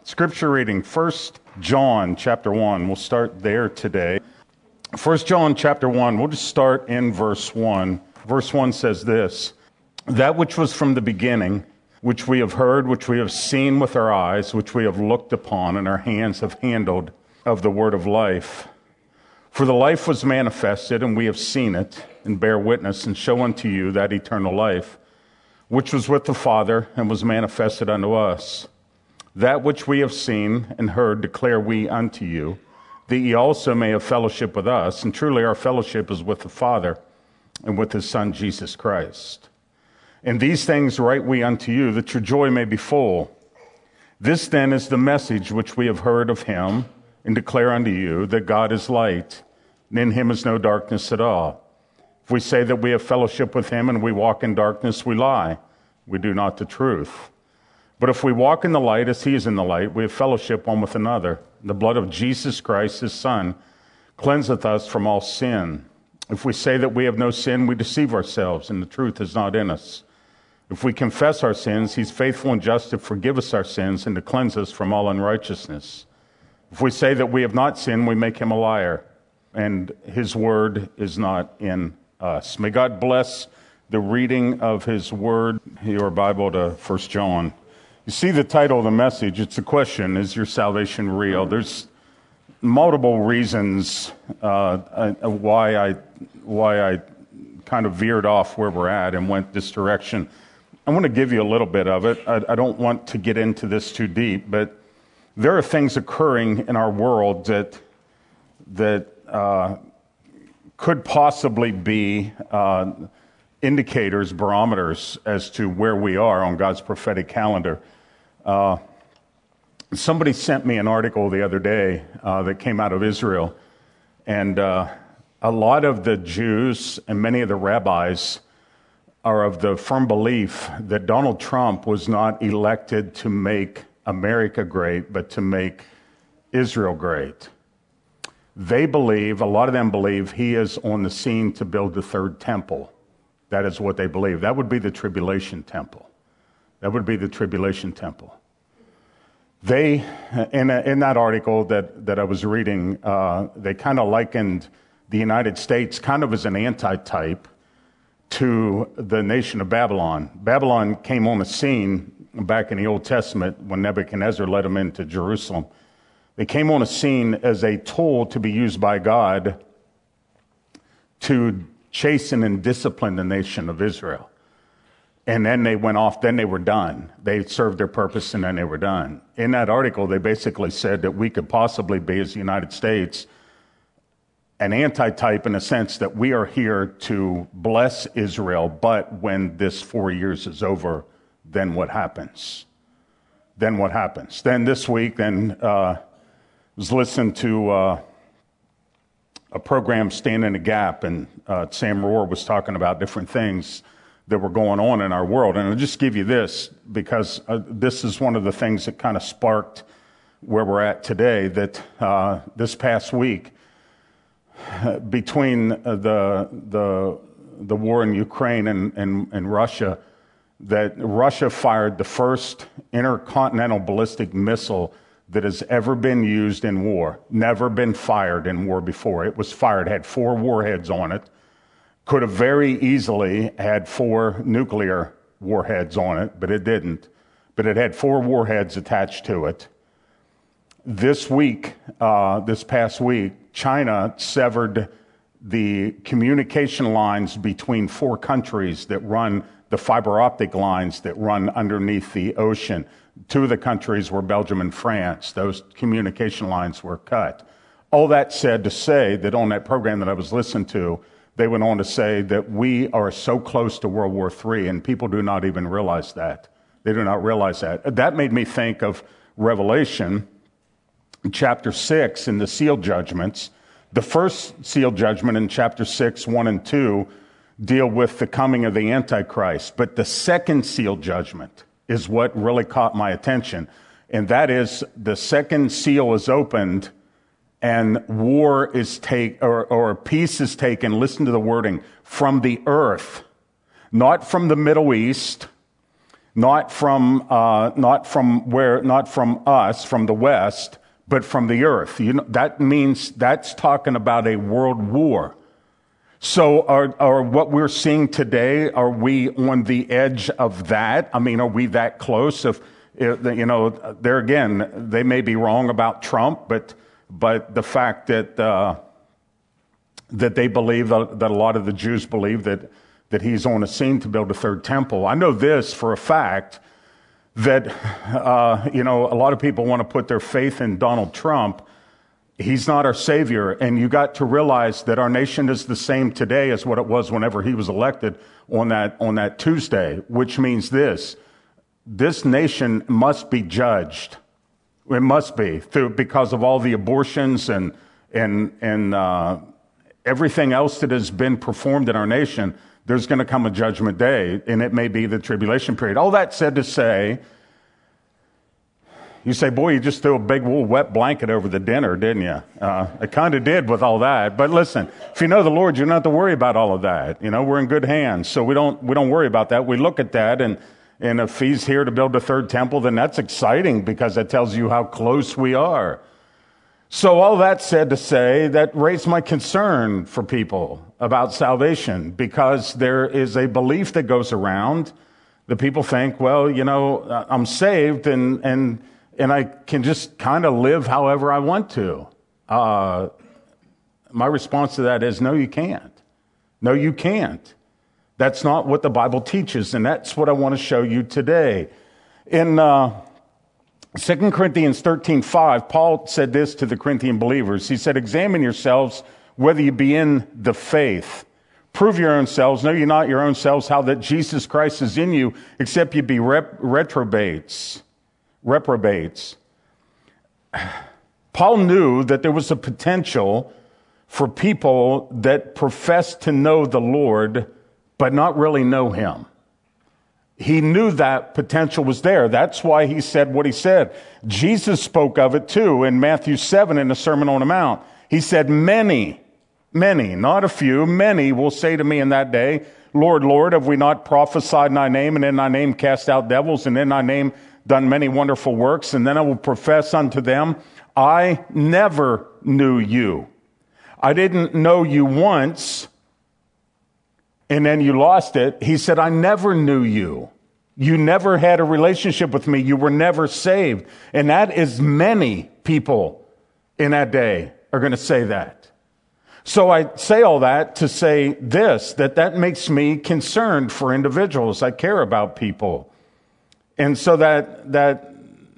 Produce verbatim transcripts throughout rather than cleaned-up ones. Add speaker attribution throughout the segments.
Speaker 1: Scripture reading, First John chapter one. We'll start there today. First John chapter one, we'll just start in verse one. Verse one says this, "That which was from the beginning, which we have heard, which we have seen with our eyes, which we have looked upon, and our hands have handled of the word of life. For the life was manifested, and we have seen it, and bear witness, and show unto you that eternal life, which was with the Father, and was manifested unto us. That which we have seen and heard declare we unto you, that ye also may have fellowship with us. And truly our fellowship is with the Father and with his Son Jesus Christ. And these things write we unto you, that your joy may be full. This then is the message which we have heard of him, and declare unto you, that God is light, and in him is no darkness at all. If we say that we have fellowship with him, and we walk in darkness, we lie. We do not the truth. But if we walk in the light as he is in the light, we have fellowship one with another. The blood of Jesus Christ, his Son, cleanseth us from all sin. If we say that we have no sin, we deceive ourselves, and the truth is not in us. If we confess our sins, he's faithful and just to forgive us our sins and to cleanse us from all unrighteousness. If we say that we have not sinned, we make him a liar, and his word is not in us." May God bless the reading of his word. Your Bible to First John. You see the title of the message. It's a question: is your salvation real? There's multiple reasons uh, why I why I kind of veered off where we're at and went this direction. I want to give you a little bit of it. I, I don't want to get into this too deep, but there are things occurring in our world that that uh, could possibly be uh, indicators, barometers as to where we are on God's prophetic calendar. Uh, somebody sent me an article the other day uh, that came out of Israel, and uh, a lot of the Jews and many of the rabbis are of the firm belief that Donald Trump was not elected to make America great, but to make Israel great. They believe, a lot of them believe, he is on the scene to build the third temple. That is what they believe. That would be the tribulation temple. That would be the tribulation temple. They, in, a, in that article that, that I was reading, uh, they kind of likened the United States kind of as an anti-type to the nation of Babylon. Babylon came on the scene back in the Old Testament when Nebuchadnezzar led them into Jerusalem. They came on a scene as a tool to be used by God to chasten and discipline the nation of Israel. And then they went off, then they were done. They served their purpose and then they were done. In that article, they basically said that we could possibly be, as the United States, an anti-type in a sense that we are here to bless Israel, but when this four years is over, then what happens? Then what happens? Then this week, then uh, I was listening to uh, a program, Stand in the Gap, and uh, Sam Rohr was talking about different things that were going on in our world. And I'll just give you this, because uh, this is one of the things that kind of sparked where we're at today, that uh, this past week, between the the the war in Ukraine and, and, and Russia, that Russia fired the first intercontinental ballistic missile that has ever been used in war. Never been fired in war before. It was fired, had four warheads on it. Could have very easily had four nuclear warheads on it, but it didn't. But it had four warheads attached to it. This week, uh, this past week, China severed the communication lines between four countries that run the fiber optic lines that run underneath the ocean. Two of the countries were Belgium and France. Those communication lines were cut. All that said to say that on that program that I was listening to, they went on to say that we are so close to World War Three, and people do not even realize that. They do not realize that. That made me think of Revelation chapter six in the seal judgments. The first seal judgment in chapter six, one and two, deal with the coming of the Antichrist. But the second seal judgment is what really caught my attention. And that is, the second seal is opened and war is take or, or peace is taken, listen to the wording, from the earth, not from the Middle East, not from uh, not from where, not from us, from the West, but from the earth. You know, that means that's talking about a world war. So are, are what we're seeing today, are we on the edge of that? I mean, are we that close? If, if you know, there again, they may be wrong about Trump, but but the fact that uh, that they believe, that a lot of the Jews believe that that he's on a scene to build a third temple. I know this for a fact, that, uh, you know, a lot of people want to put their faith in Donald Trump. He's not our savior. And you got to realize that our nation is the same today as what it was whenever he was elected on that, on that Tuesday, which means this: this nation must be judged. It must be, through, because of all the abortions and, and, and, uh, everything else that has been performed in our nation. There's going to come a judgment day, and it may be the tribulation period. All that said to say, you say, boy, you just threw a big wool wet blanket over the dinner, didn't you? Uh, I kind of did with all that. But listen, if you know the Lord, you don't have to worry about all of that. You know, we're in good hands, so we don't we don't worry about that. We look at that, and, and if he's here to build a third temple, then that's exciting because that tells you how close we are. So all that said to say, that raised my concern for people about salvation, because there is a belief that goes around that people think, well, you know, I'm saved and and and I can just kind of live however I want to. Uh, my response to that is, no, you can't. No, you can't. That's not what the Bible teaches, and that's what I want to show you today. In uh, Second Corinthians thirteen five, Paul said this to the Corinthian believers. He said, examine yourselves whether you be in the faith. Prove your own selves. Know ye not your own selves how that Jesus Christ is in you, except you be rep- reprobates. Reprobates. Paul knew that there was a potential for people that profess to know the Lord, but not really know him. He knew that potential was there. That's why he said what he said. Jesus spoke of it too in Matthew seven in the Sermon on the Mount. He said, many, many, not a few, many will say to me in that day, Lord, Lord, have we not prophesied in thy name, and in thy name cast out devils, and in thy name done many wonderful works? And then I will profess unto them, I never knew you. I didn't know you once, and then you lost it. He said, I never knew you. You never had a relationship with me. You were never saved. And that is many people in that day are going to say that. So I say all that to say this, that that makes me concerned for individuals. I care about people. And so that, that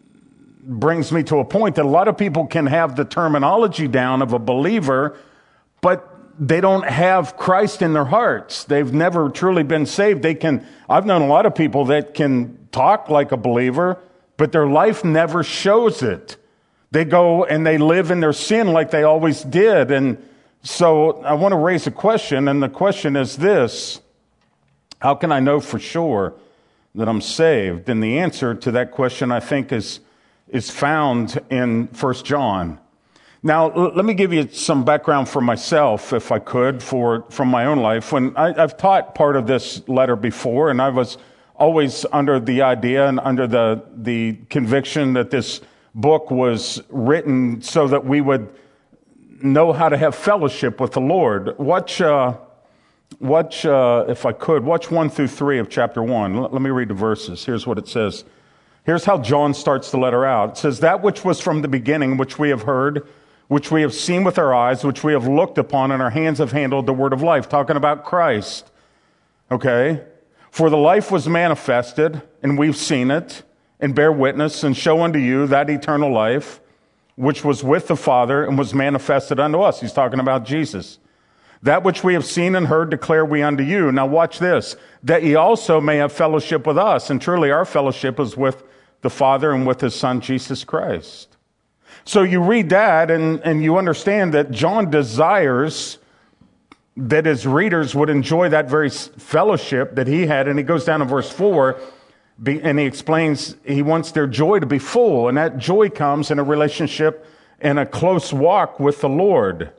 Speaker 1: brings me to a point that a lot of people can have the terminology down of a believer, but they don't have Christ in their hearts. They've never truly been saved. They can, I've known a lot of people that can talk like a believer, but their life never shows it. They go and they live in their sin like they always did. And so I want to raise a question, and the question is this: how can I know for sure that I'm saved? And the answer to that question, I think, is, is found in First John. Now, l- let me give you some background for myself, if I could, for from my own life. When I, I've taught part of this letter before, and I was always under the idea and under the the conviction that this book was written so that we would know how to have fellowship with the Lord. Watch, uh, watch, uh, if I could, watch one through three of chapter one. L- let me read the verses. Here's what it says. Here's how John starts the letter out. It says, that which was from the beginning, which we have heard, which we have seen with our eyes, which we have looked upon, and our hands have handled the word of life. Talking about Christ. Okay? For the life was manifested, and we've seen it, and bear witness, and show unto you that eternal life, which was with the Father, and was manifested unto us. He's talking about Jesus. That which we have seen and heard declare we unto you. Now watch this. That ye also may have fellowship with us. And truly our fellowship is with the Father and with his Son, Jesus Christ. So you read that and, and you understand that John desires that his readers would enjoy that very fellowship that he had. And he goes down to verse four and he explains he wants their joy to be full. And that joy comes in a relationship and a close walk with the Lord.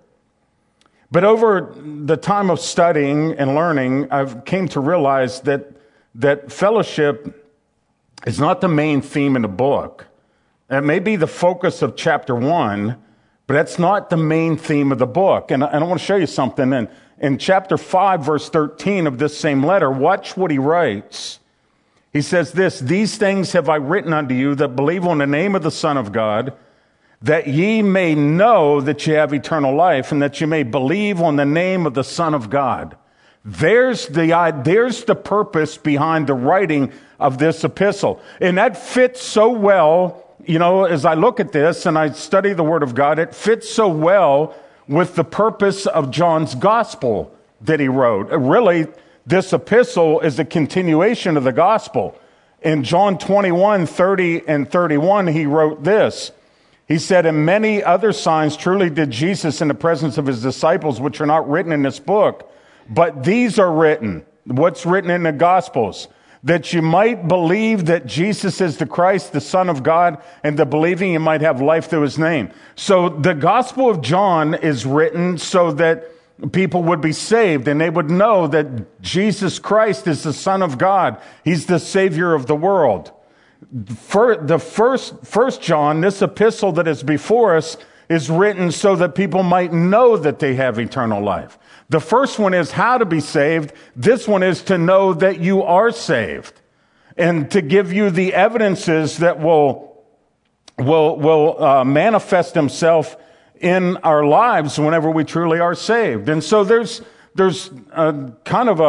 Speaker 1: But over the time of studying and learning, I've came to realize that that fellowship is not the main theme in the book. It may be the focus of chapter one, but that's not the main theme of the book. And I, and I want to show you something. And in chapter five, verse thirteen of this same letter, watch what he writes. He says this, "These things have I written unto you that believe on the name of the Son of God, that ye may know that ye have eternal life, and that ye may believe on the name of the Son of God." There's the, there's the purpose behind the writing of this epistle. And that fits so well, you know, as I look at this and I study the Word of God, it fits so well with the purpose of John's gospel that he wrote. Really, this epistle is a continuation of the gospel. In John twenty-one, thirty and thirty-one, he wrote this. He said, "And many other signs truly did Jesus in the presence of his disciples, which are not written in this book. But these are written," what's written in the Gospels, "that you might believe that Jesus is the Christ, the Son of God, and the believing you might have life through his name." So the Gospel of John is written so that people would be saved and they would know that Jesus Christ is the Son of God. He's the Savior of the world. For the first, first John, this epistle that is before us, is written so that people might know that they have eternal life. The first one is how to be saved. This one is to know that you are saved and to give you the evidences that will, will, will uh, manifest themselves in our lives whenever we truly are saved. And so there's, there's a, kind of a,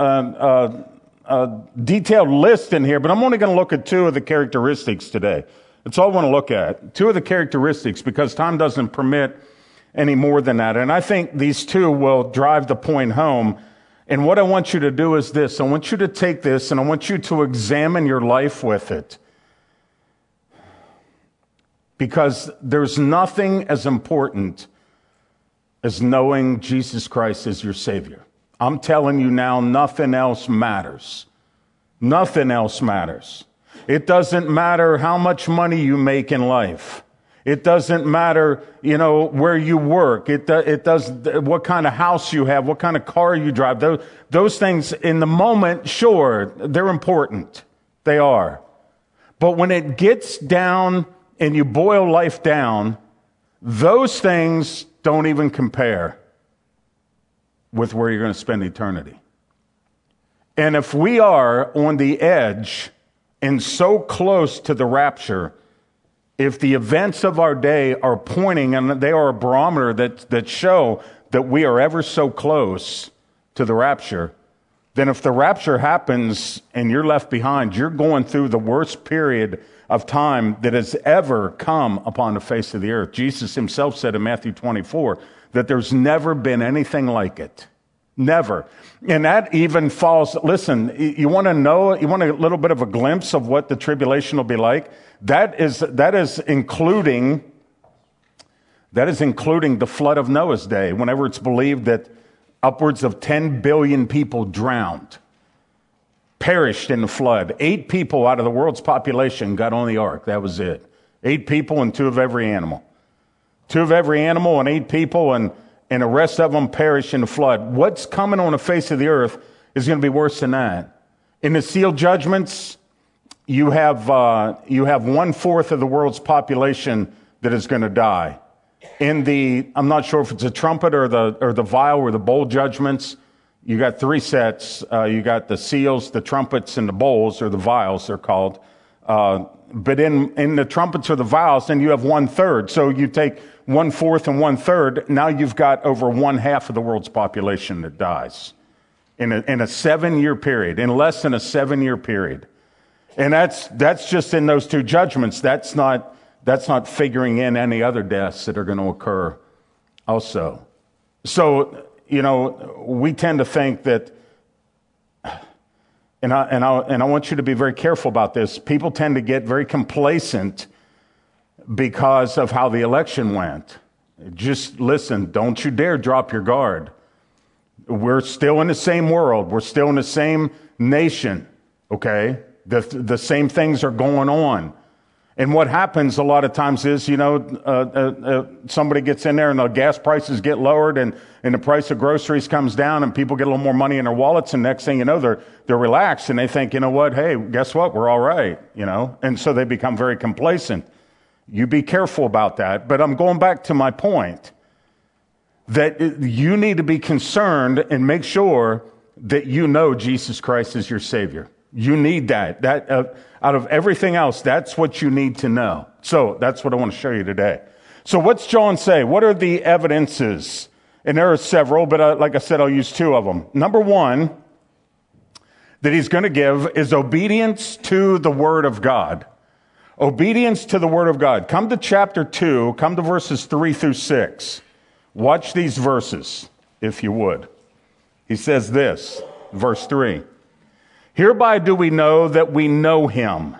Speaker 1: a, a, a detailed list in here, but I'm only going to look at two of the characteristics today. That's all I want to look at. Two of the characteristics, because time doesn't permit any more than that. And I think these two will drive the point home. And what I want you to do is this. I want you to take this and I want you to examine your life with it. Because there's nothing as important as knowing Jesus Christ as your Savior. I'm telling you now, nothing else matters. Nothing else matters. It doesn't matter how much money you make in life. It doesn't matter, you know, where you work. It, it does, what kind of house you have, what kind of car you drive. Those, those things in the moment, sure, they're important. They are. But when it gets down and you boil life down, those things don't even compare with where you're going to spend eternity. And if we are on the edge and so close to the rapture, if the events of our day are pointing, and they are a barometer that, that show that we are ever so close to the rapture, then if the rapture happens and you're left behind, you're going through the worst period of time that has ever come upon the face of the earth. Jesus himself said in Matthew twenty-four that there's never been anything like it. Never. And that even falls, listen, you want to know, you want a little bit of a glimpse of what the tribulation will be like? That is, that is including, that is including the flood of Noah's day, whenever it's believed that upwards of ten billion people drowned, perished in the flood. Eight people out of the world's population got on the ark. That was it. Eight people and two of every animal. Two of every animal and eight people, and and the rest of them perish in the flood. What's coming on the face of the earth is going to be worse than that. In the seal judgments, you have uh, you have one fourth of the world's population that is going to die. In the, I'm not sure if it's a trumpet or the or the vial or the bowl judgments, you got three sets. Uh, you got the seals, the trumpets, and the bowls, or the vials they're called. Uh, but in in the trumpets or the vials, then you have one third. So you take one fourth and one third. Now you've got over one half of the world's population that dies in a, in a seven year period, in less than a seven year period. And that's, that's just in those two judgments. That's not, that's not figuring in any other deaths that are going to occur also. So, you know, we tend to think that, and I, and I, and I want you to be very careful about this. People tend to get very complacent because of how the election went. Just listen, don't you dare drop your guard. We're still in the same world. We're still in the same nation, okay? The, the same things are going on. And what happens a lot of times is, you know, uh, uh, uh, somebody gets in there and the gas prices get lowered and, and the price of groceries comes down and people get a little more money in their wallets. And next thing you know, they're, they're relaxed and they think, you know what? Hey, guess what? We're all right, you know? And so they become very complacent. You be careful about that. But I'm going back to my point that you need to be concerned and make sure that you know Jesus Christ is your Savior. You need that. That uh, out of everything else, that's what you need to know. So that's what I want to show you today. So what's John say? What are the evidences? And there are several, but uh, like I said, I'll use two of them. Number one that he's going to give is obedience to the Word of God. Obedience to the Word of God. Come to chapter two. Come to verses three through six. Watch these verses, if you would. He says this, verse three. Hereby do we know that we know him,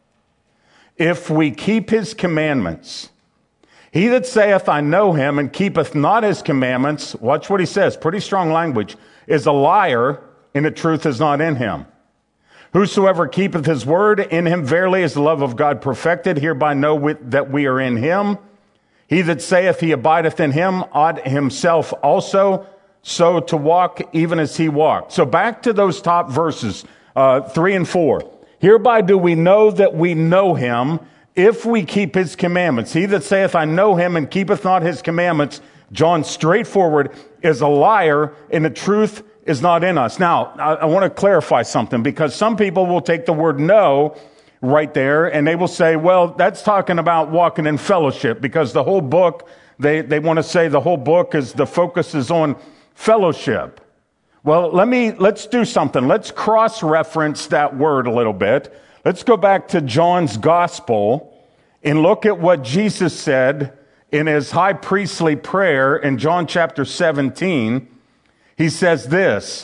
Speaker 1: if we keep his commandments. He that saith, I know him, and keepeth not his commandments, watch what he says, pretty strong language, is a liar, and the truth is not in him. Whosoever keepeth his word, in him verily is the love of God perfected. Hereby know we, that we are in him. He that saith he abideth in him ought himself also so to walk even as he walked. So back to those top verses, uh, three and four. Hereby do we know that we know him, if we keep his commandments. He that saith, I know him, and keepeth not his commandments, John straightforward, is a liar, and the truth is not in us. Now, I, I want to clarify something, because some people will take the word know right there, and they will say, well, that's talking about walking in fellowship, because the whole book, they, they want to say the whole book is, the focus is on fellowship. Well, let me, let's do something. Let's cross-reference that word a little bit. Let's go back to John's gospel and look at what Jesus said in his high priestly prayer in John chapter seventeen. He says this,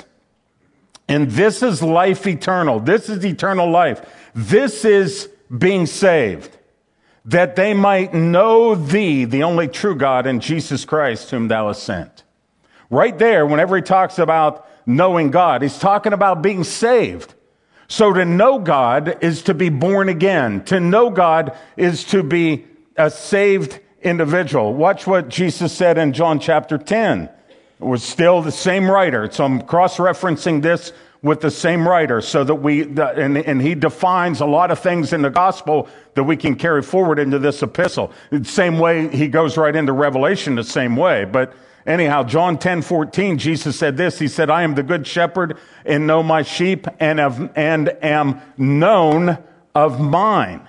Speaker 1: and this is life eternal. This is eternal life. This is being saved, that they might know thee, the only true God, and Jesus Christ, whom thou hast sent. Right there, whenever he talks about knowing God, he's talking about being saved. So to know God is to be born again. To know God is to be a saved individual. Watch what Jesus said in John chapter ten. It was still the same writer. So I'm cross-referencing this with the same writer so that we, and, and he defines a lot of things in the gospel that we can carry forward into this epistle. The same way he goes right into Revelation the same way. But anyhow, John ten fourteen, Jesus said this. He said, I am the good shepherd and know my sheep and, have, and am known of mine.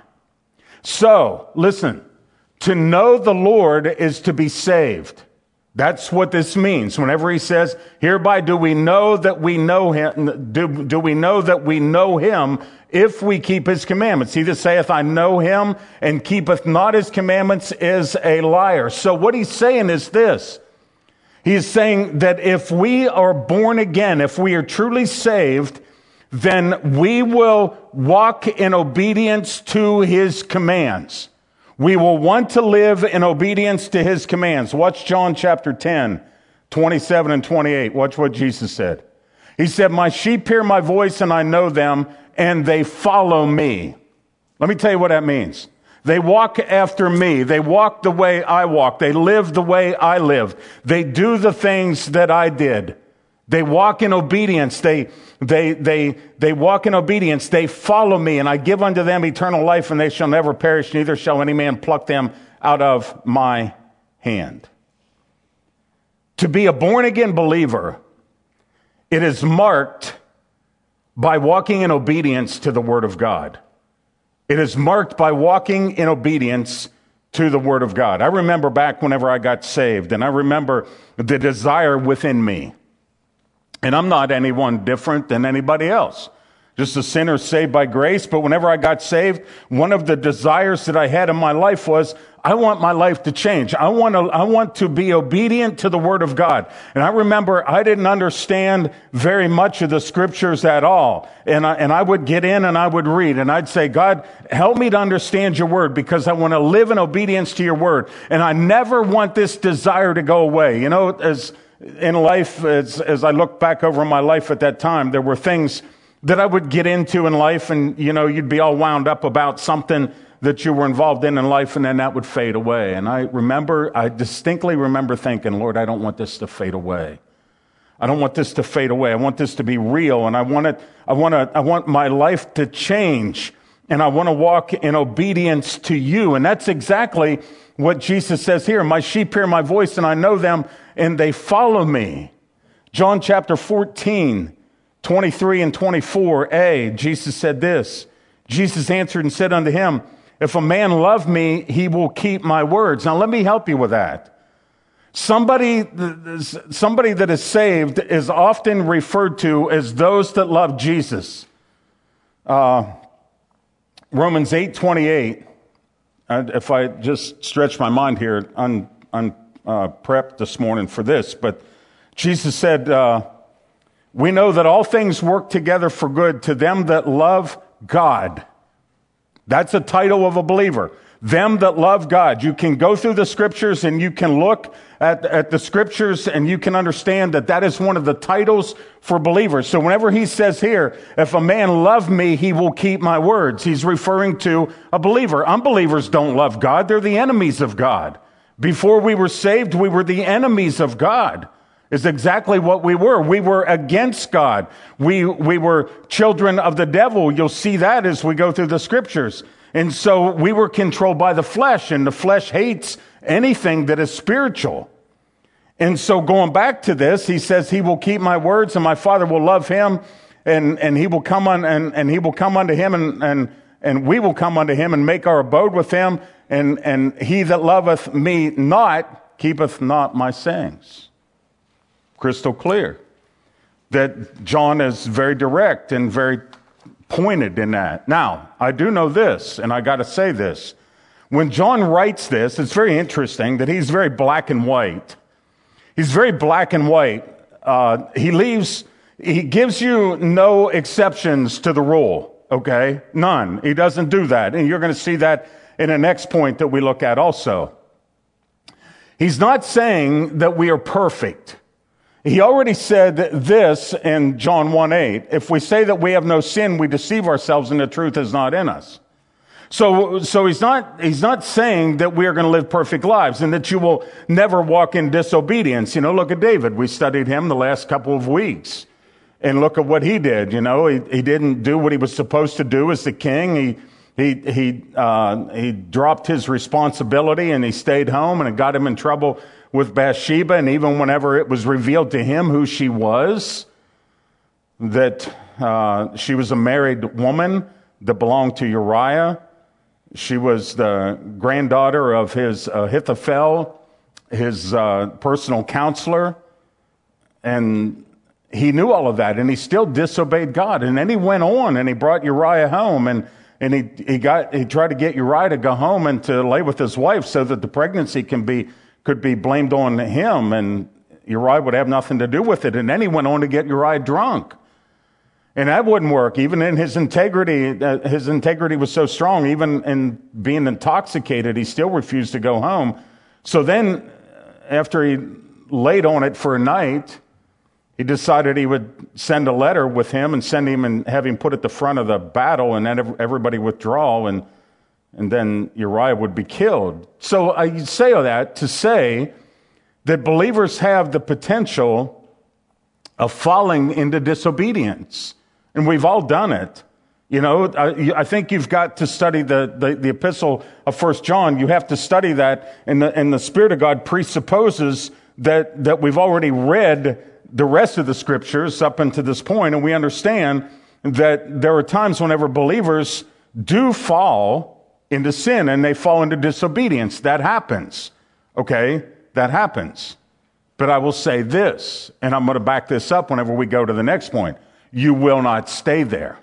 Speaker 1: So, listen, to know the Lord is to be saved. That's what this means. Whenever he says, hereby do we know that we know him, do, do we know that we know him if we keep his commandments. He that saith, I know him, and keepeth not his commandments is a liar. So what he's saying is this. He's saying that if we are born again, if we are truly saved, then we will walk in obedience to his commands. We will want to live in obedience to his commands. Watch John chapter ten, twenty-seven and twenty-eight. Watch what Jesus said. He said, my sheep hear my voice and I know them and they follow me. Let me tell you what that means. They walk after me. They walk the way I walk. They live the way I live. They do the things that I did. They walk in obedience. They, they, they, they walk in obedience. They follow me, and I give unto them eternal life, and they shall never perish, neither shall any man pluck them out of my hand. To be a born-again believer, it is marked by walking in obedience to the Word of God. It is marked by walking in obedience to the Word of God. I remember back whenever I got saved, and I remember the desire within me. And I'm not anyone different than anybody else. Just a sinner saved by grace. But whenever I got saved, one of the desires that I had in my life was, I want my life to change. I want to, I want to be obedient to the Word of God. And I remember I didn't understand very much of the scriptures at all. And I, and I would get in and I would read and I'd say, God, help me to understand your Word because I want to live in obedience to your Word. And I never want this desire to go away. You know, as in life, as, as I look back over my life at that time, there were things that I would get into in life and, you know, you'd be all wound up about something that you were involved in in life, and then that would fade away. And I remember, I distinctly remember thinking, Lord, I don't want this to fade away. I don't want this to fade away. I want this to be real, and I want it, I want to, I want my life to change, and I want to walk in obedience to you. And that's exactly what Jesus says here. My sheep hear my voice, and I know them, and they follow me. John chapter fourteen, twenty-three and twenty-four a, Jesus said this. Jesus answered and said unto him, if a man love me, he will keep my words. Now let me help you with that. Somebody, somebody that is saved is often referred to as those that love Jesus. Uh, Romans eight twenty-eight. Uh, if I just stretch my mind here, un, un, uh, prepped this morning for this, but Jesus said, uh, we know that all things work together for good to them that love God. That's a title of a believer. Them that love God. You can go through the scriptures and you can look at, at the scriptures and you can understand that that is one of the titles for believers. So whenever he says here, if a man love me, he will keep my words, he's referring to a believer. Unbelievers don't love God. They're the enemies of God. Before we were saved, we were the enemies of God. Is exactly what we were. We were against God. We, we were children of the devil. You'll see that as we go through the scriptures. And so we were controlled by the flesh, and the flesh hates anything that is spiritual. And so going back to this, he says, he will keep my words, and my Father will love him, and, and he will come on, and, and he will come unto him, and, and, and we will come unto him and make our abode with him. And, and he that loveth me not keepeth not my sayings. Crystal clear that John is very direct and very pointed in that. Now, I do know this, and I got to say this. When John writes this, it's very interesting that he's very black and white. He's very black and white. Uh, he leaves, he gives you no exceptions to the rule, okay? None. He doesn't do that. And you're going to see that in the next point that we look at also. He's not saying that we are perfect. He already said this in John one eight. If we say that we have no sin, we deceive ourselves and the truth is not in us. So, so he's not, he's not saying that we are going to live perfect lives and that you will never walk in disobedience. You know, look at David. We studied him the last couple of weeks and look at what he did. You know, he, he didn't do what he was supposed to do as the king. He, he, he, uh, he dropped his responsibility and he stayed home, and it got him in trouble with Bathsheba. And even whenever it was revealed to him who she was, that uh, she was a married woman that belonged to Uriah. She was the granddaughter of his uh, Ahithophel, his uh, personal counselor. And he knew all of that, and he still disobeyed God. And then he went on and he brought Uriah home, and, and he, he got, he tried to get Uriah to go home and to lay with his wife so that the pregnancy can be could be blamed on him, and Uriah would have nothing to do with it. And then he went on to get Uriah drunk. And that wouldn't work. Even in his integrity, uh, his integrity was so strong, even in being intoxicated, he still refused to go home. So then, after he laid on it for a night, he decided he would send a letter with him and send him and have him put at the front of the battle, and then everybody withdraw, and and then Uriah would be killed. So I say all that to say that believers have the potential of falling into disobedience. And we've all done it. You know, I, I think you've got to study the, the, the epistle of First John. You have to study that, and the, and the Spirit of God presupposes that, that we've already read the rest of the scriptures up until this point, and we understand that there are times whenever believers do fall into sin and they fall into disobedience. That happens. Okay? That happens. But I will say this, and I'm going to back this up whenever we go to the next point. You will not stay there.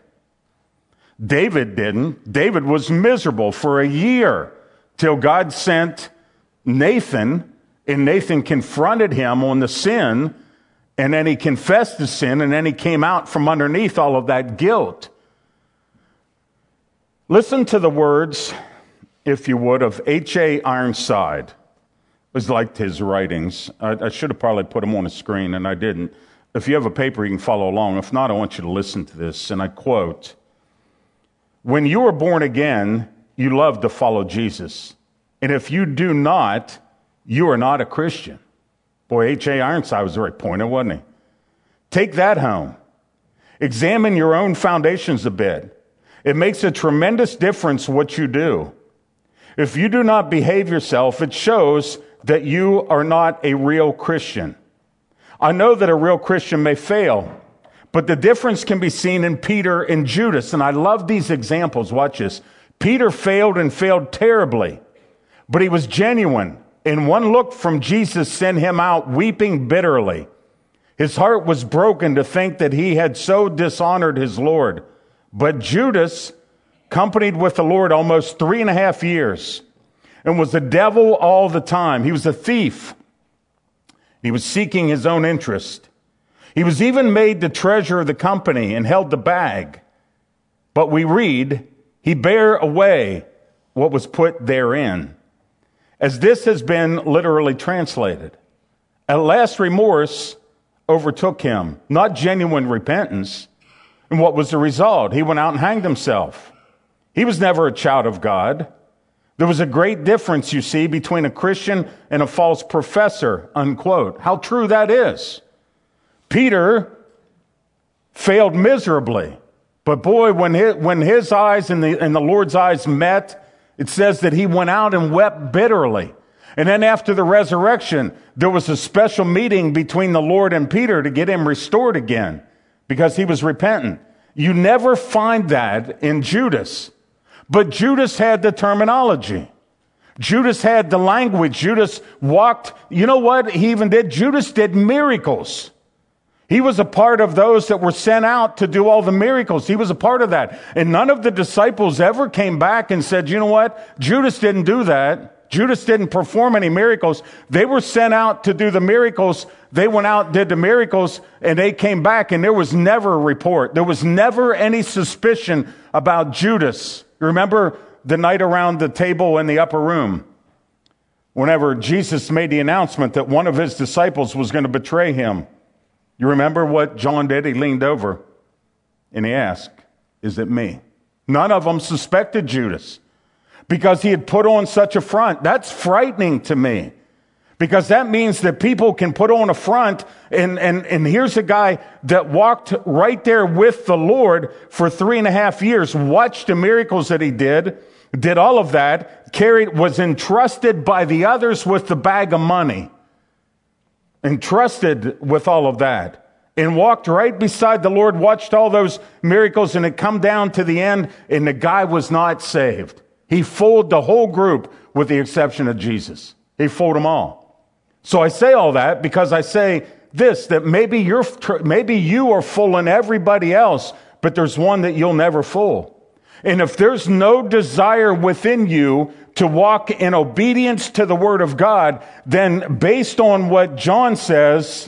Speaker 1: David didn't. David was miserable for a year till God sent Nathan, and Nathan confronted him on the sin, and then he confessed the sin, and then he came out from underneath all of that guilt. Listen to the words, if you would, of H A Ironside. It was like his writings. I, I should have probably put them on the screen, and I didn't. If you have a paper, you can follow along. If not, I want you to listen to this, and I quote, "When you are born again, you love to follow Jesus. And if you do not, you are not a Christian. Boy, H A Ironside was very pointed, wasn't he? Take that home. Examine your own foundations a bit. It makes a tremendous difference what you do. If you do not behave yourself, it shows that you are not a real Christian. I know that a real Christian may fail, but the difference can be seen in Peter and Judas. And I love these examples. Watch this. Peter failed and failed terribly, but he was genuine. And one look from Jesus sent him out weeping bitterly. His heart was broken to think that he had so dishonored his Lord. But Judas companied with the Lord almost three and a half years and was the devil all the time. He was a thief. He was seeking his own interest. He was even made the treasurer of the company and held the bag. But we read, he bare away what was put therein. As this has been literally translated. At last remorse overtook him, not genuine repentance. And what was the result? He went out and hanged himself. He was never a child of God. There was a great difference, you see, between a Christian and a false professor, unquote. How true that is. Peter failed miserably. But boy, when his, when his eyes and the, and the Lord's eyes met, it says that he went out and wept bitterly. And then after the resurrection, there was a special meeting between the Lord and Peter to get him restored again because he was repentant. You never find that in Judas. But Judas had the terminology. Judas had the language. Judas walked. You know what he even did? Judas did miracles. He was a part of those that were sent out to do all the miracles. He was a part of that. And none of the disciples ever came back and said, you know what? Judas didn't do that. Judas didn't perform any miracles. They were sent out to do the miracles. They went out, did the miracles, and they came back, and there was never a report. There was never any suspicion about Judas. Remember the night around the table in the upper room? Whenever Jesus made the announcement that one of his disciples was going to betray him. You remember what John did? He leaned over and he asked, is it me? None of them suspected Judas because he had put on such a front. That's frightening to me because that means that people can put on a front and, and, and here's a guy that walked right there with the Lord for three and a half years, watched the miracles that he did, did all of that, carried, was entrusted by the others with the bag of money. Entrusted with all of that and walked right beside the Lord, watched all those miracles, and it come down to the end and the guy was not saved. He fooled the whole group with the exception of Jesus. He fooled them all. So I say all that because I say this, that maybe you're, maybe you are fooling everybody else, but there's one that you'll never fool. And if there's no desire within you to walk in obedience to the Word of God, then based on what John says,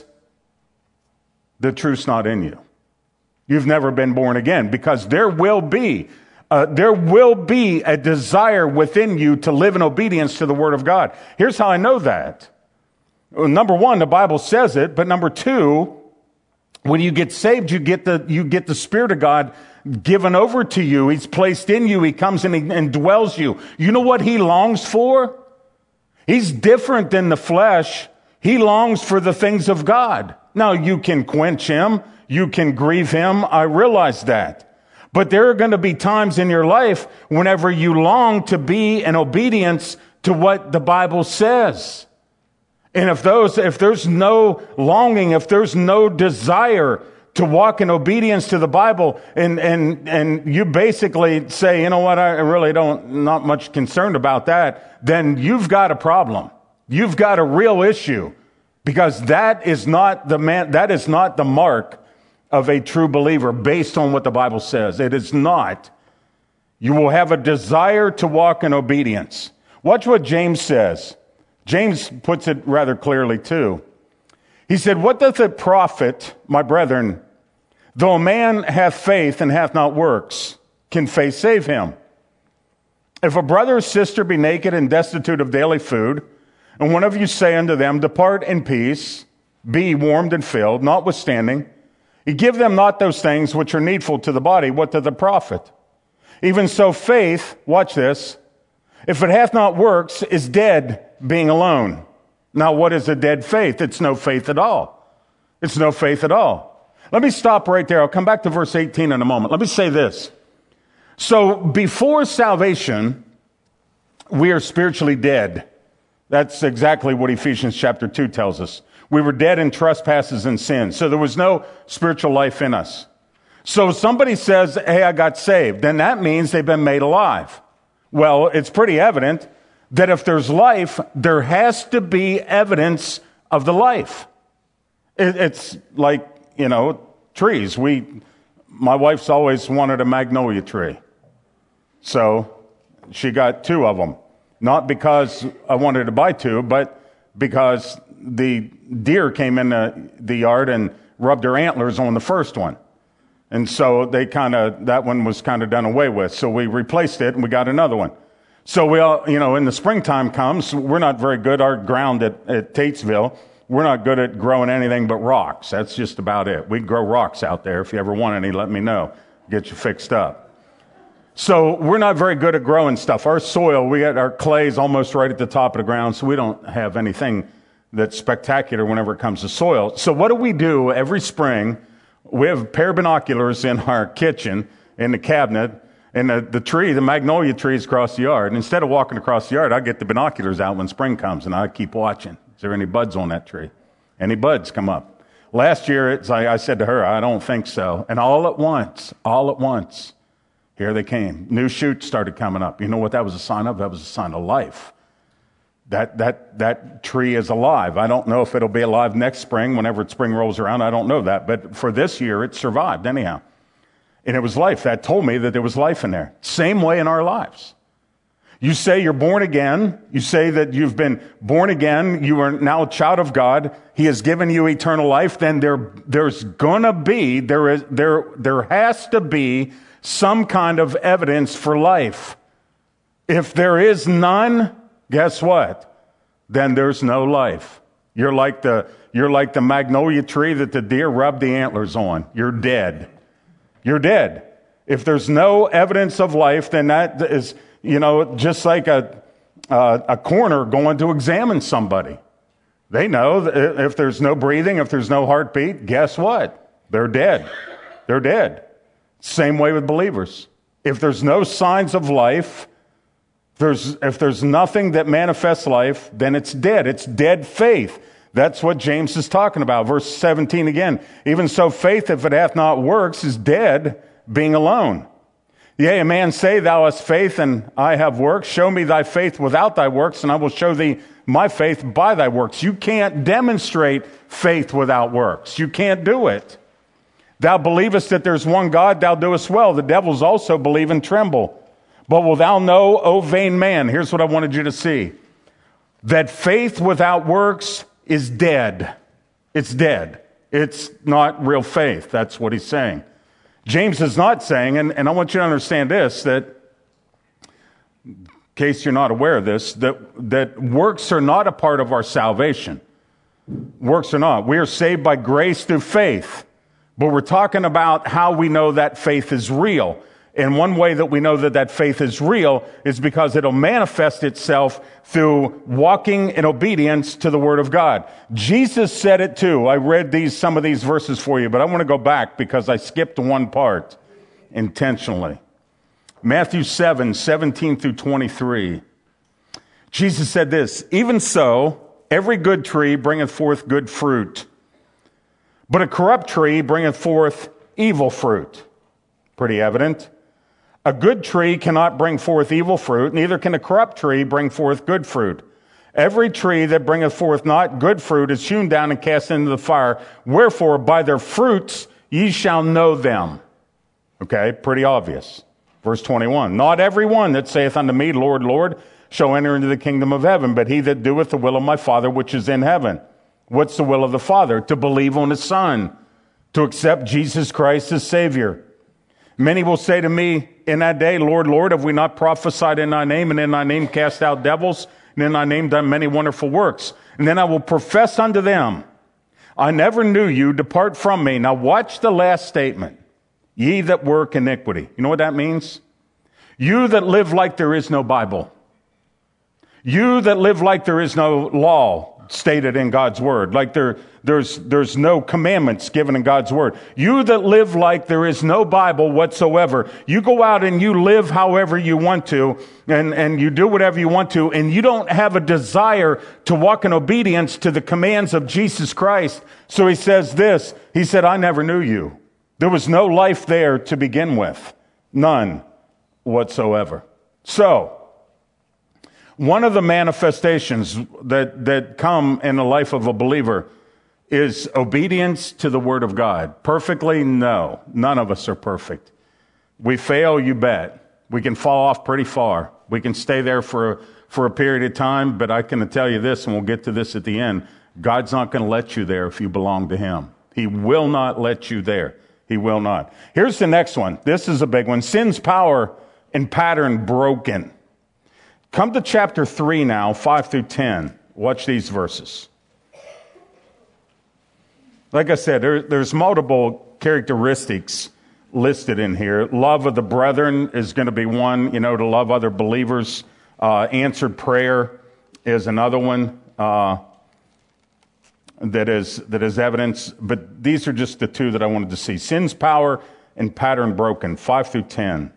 Speaker 1: the truth's not in you. You've never been born again because there will be, uh, there will be a desire within you to live in obedience to the Word of God. Here's how I know that. Well, number one, the Bible says it, but number two, when you get saved, you get the, you get the Spirit of God given over to you. He's placed in you. He comes in and dwells you. You know what he longs for? He's different than the flesh. He longs for the things of God. Now, you can quench him. You can grieve him. I realize that. But there are going to be times in your life whenever you long to be in obedience to what the Bible says. And if those, if there's no longing, if there's no desire to walk in obedience to the Bible, and, and, and you basically say, you know what, I really don't, not much concerned about that, then you've got a problem. You've got a real issue because that is not the man, that is not the mark of a true believer based on what the Bible says. It is not. You will have a desire to walk in obedience. Watch what James says. James puts it rather clearly too. He said, what doth it profit, my brethren, though a man hath faith and hath not works, can faith save him? If a brother or sister be naked and destitute of daily food, and one of you say unto them, depart in peace, be warmed and filled, notwithstanding, you give them not those things which are needful to the body, what doth it profit? Even so faith, watch this, If it hath not works, is dead, being alone. Now, what is a dead faith? It's no faith at all. It's no faith at all. Let me stop right there. I'll come back to verse eighteen in a moment. Let me say this. So, before salvation, we are spiritually dead. That's exactly what Ephesians chapter two tells us. We were dead in trespasses and sins. So there was no spiritual life in us. So somebody says, hey, I got saved. Then that means they've been made alive. Well, it's pretty evident that if there's life, there has to be evidence of the life. It, it's like, you know, trees. We, my wife's always wanted a magnolia tree. So she got two of them. Not because I wanted to buy two, but because the deer came in the, the yard and rubbed their antlers on the first one. And so they kind of, that one was kind of done away with. So we replaced it and we got another one. So we all, you know, in the springtime comes, we're not very good. Our ground at, at Tatesville, we're not good at growing anything but rocks. That's just about it. We grow rocks out there. If you ever want any, let me know. Get you fixed up. So we're not very good at growing stuff. Our soil, we got our clay's almost right at the top of the ground, so we don't have anything that's spectacular whenever it comes to soil. So what do we do every spring? We have a pair of binoculars in our kitchen, in the cabinet, and the, the tree, the magnolia tree is across the yard. And instead of walking across the yard, I get the binoculars out when spring comes, and I keep watching. Is there any buds on that tree? Any buds come up? Last year, it's, I, I said to her, I don't think so. And all at once, all at once, here they came. New shoots started coming up. You know what that was a sign of? That was a sign of life. That that that tree is alive. I don't know if it'll be alive next spring, whenever spring rolls around. I don't know that. But for this year, it survived anyhow. And it was life. That told me that there was life in there. Same way in our lives. You say you're born again. You say that you've been born again. You are now a child of God. He has given you eternal life. Then there, there's gonna be, there is, there, there has to be some kind of evidence for life. If there is none, guess what? Then there's no life. You're like the, you're like the magnolia tree that the deer rubbed the antlers on. You're dead. You're dead. If there's no evidence of life, then that is, you know, just like a, uh, a coroner going to examine somebody. They know that if there's no breathing, if there's no heartbeat, guess what? They're dead. They're dead. Same way with believers. If there's no signs of life, there's, if there's nothing that manifests life, then it's dead. It's dead faith. That's what James is talking about. Verse seventeen again. Even so, faith, if it hath not works, is dead, being alone. Yea, a man say, thou hast faith, and I have works. Show me thy faith without thy works, and I will show thee my faith by thy works. You can't demonstrate faith without works. You can't do it. Thou believest that there's one God, thou doest well. The devils also believe and tremble. But wilt thou know, O vain man, here's what I wanted you to see, that faith without works is dead. It's dead. It's not real faith. That's what he's saying. James is not saying, and, and I want you to understand this, that, in case you're not aware of this, that, that works are not a part of our salvation. Works are not. We are saved by grace through faith. But we're talking about how we know that faith is real. And one way that we know that that faith is real is because it'll manifest itself through walking in obedience to the Word of God. Jesus said it too. I read these, some of these verses for you, but I want to go back because I skipped one part intentionally. Matthew seven, seventeen through twenty-three. Jesus said this, even so, every good tree bringeth forth good fruit, but a corrupt tree bringeth forth evil fruit. Pretty evident. A good tree cannot bring forth evil fruit, neither can a corrupt tree bring forth good fruit. Every tree that bringeth forth not good fruit is hewn down and cast into the fire. Wherefore, by their fruits ye shall know them. Okay, pretty obvious. Verse twenty-one, not every one that saith unto me, Lord, Lord, shall enter into the kingdom of heaven, but he that doeth the will of my Father which is in heaven. What's the will of the Father? To believe on his Son, to accept Jesus Christ as Savior. Many will say to me in that day, Lord, Lord, have we not prophesied in thy name, and in thy name cast out devils, and in thy name done many wonderful works? And then I will profess unto them, I never knew you, depart from me. Now watch the last statement. Ye that work iniquity. You know what that means? You that live like there is no Bible. You that live like there is no law stated in God's word, like there, there's, there's no commandments given in God's word. You that live like there is no Bible whatsoever. You go out and you live however you want to, and, and you do whatever you want to, and you don't have a desire to walk in obedience to the commands of Jesus Christ. So he says this, he said, I never knew you. There was no life there to begin with. None whatsoever. So, one of the manifestations that, that come in the life of a believer is obedience to the Word of God. Perfectly? No. None of us are perfect. We fail, you bet. We can fall off pretty far. We can stay there for, for a period of time, but I can tell you this, and we'll get to this at the end. God's not going to let you there if you belong to Him. He will not let you there. He will not. Here's the next one. This is a big one. Sin's power and pattern broken. Come to chapter three now, five through ten. Watch these verses. Like I said, there, there's multiple characteristics listed in here. Love of the brethren is going to be one, you know, to love other believers. Uh, answered prayer is another one uh, that is that is evidence. But these are just the two that I wanted to see. Sin's power and pattern broken, five through ten.